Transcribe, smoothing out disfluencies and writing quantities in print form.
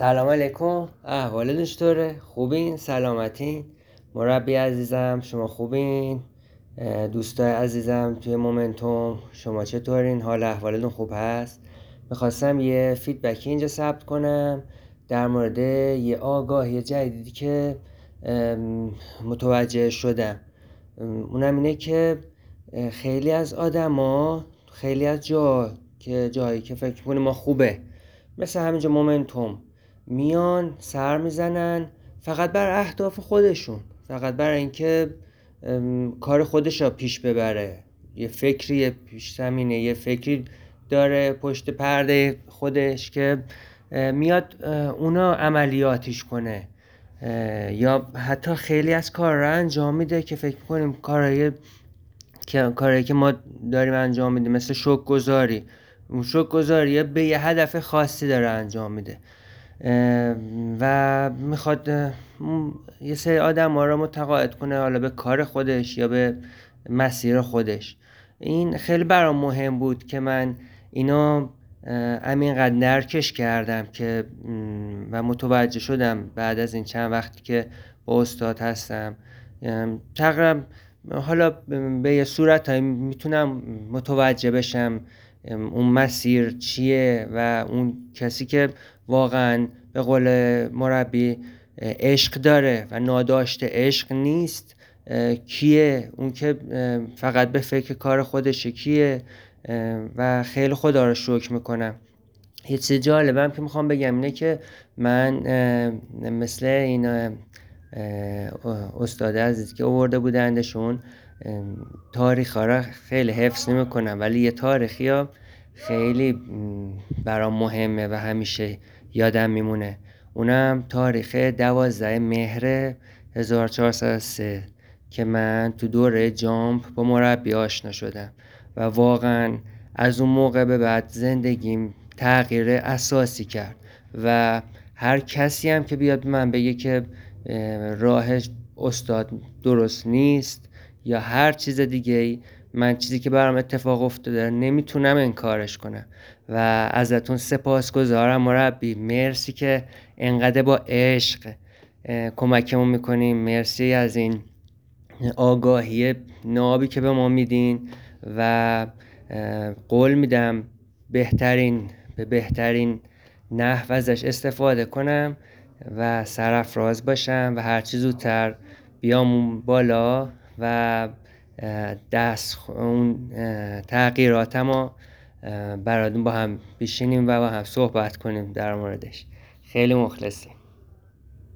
سلام علیکم. احوالتون چطوره؟ خوبین؟ سلامتین؟ مربی عزیزم شما خوبین؟ دوستای عزیزم توی مومنتوم شما چطورین؟ حال احوالتون خوب هست؟ میخواستم یه فیدبکی اینجا ثبت کنم در مورد یه آگاهی جدیدی که متوجه شدم. اونم اینه که خیلی از آدما خیلی از جایی که فکر کنیم ما خوبه، مثل همینجا مومنتوم، میان سر میزنن فقط بر اهداف خودشون، فقط برای اینکه کار خودش را پیش ببره. یه فکری پیش زمینه، یه فکری داره پشت پرده خودش که میاد اونا عملیاتیش کنه، یا حتی خیلی از کار را انجام میده که فکر کنیم کارهایی که ما داریم انجام میدیم، مثل شکرگزاری. اون شکرگزاری به یه هدف خاصی داره انجام میده و میخواد یه سری آدم ها رو متقاعد کنه حالا به کار خودش یا به مسیر خودش. این خیلی برام مهم بود که من اینو همینقدر درکش کردم که و متوجه شدم بعد از این چند وقتی که با استاد هستم. تقریبا حالا به یه صورت میتونم متوجه بشم اون مسیر چیه و اون کسی که واقعا به قول مربی عشق داره و ناداشته عشق نیست کیه، اون که فقط به فکر کار خودشه کیه. و خیلی خدا رو شکر میکنم. یه چیز جالبم که میخوام بگم اینه که من مثل این استاد عزیز که آورده بودندشون تاریخ ها را خیلی حفظ نمی کنم، ولی یه تاریخی ها خیلی برام مهمه و همیشه یادم میمونه. اونم تاریخ 12 مهر 1403 که من تو دوره جامپ با مربی آشنا شدم و واقعا از اون موقع به بعد زندگیم تغییر اساسی کرد و هر کسی هم که بیاد من بگه که راه استاد درست نیست یا هر چیز دیگه ای، من چیزی که برام اتفاق افتاده نمیتونم انکارش کنم و ازتون سپاسگزارم مربی. مرسی که انقدر با عشق کمکمون میکنین، مرسی از این آگاهی نابی که به ما میدین و قول میدم به بهترین نحو ازش استفاده کنم و سرافراز باشم و هرچی زودتر بیام بالا و اون تغییراتمو براتون با هم بشینیم و با هم صحبت کنیم در موردش. خیلی مخلصیم.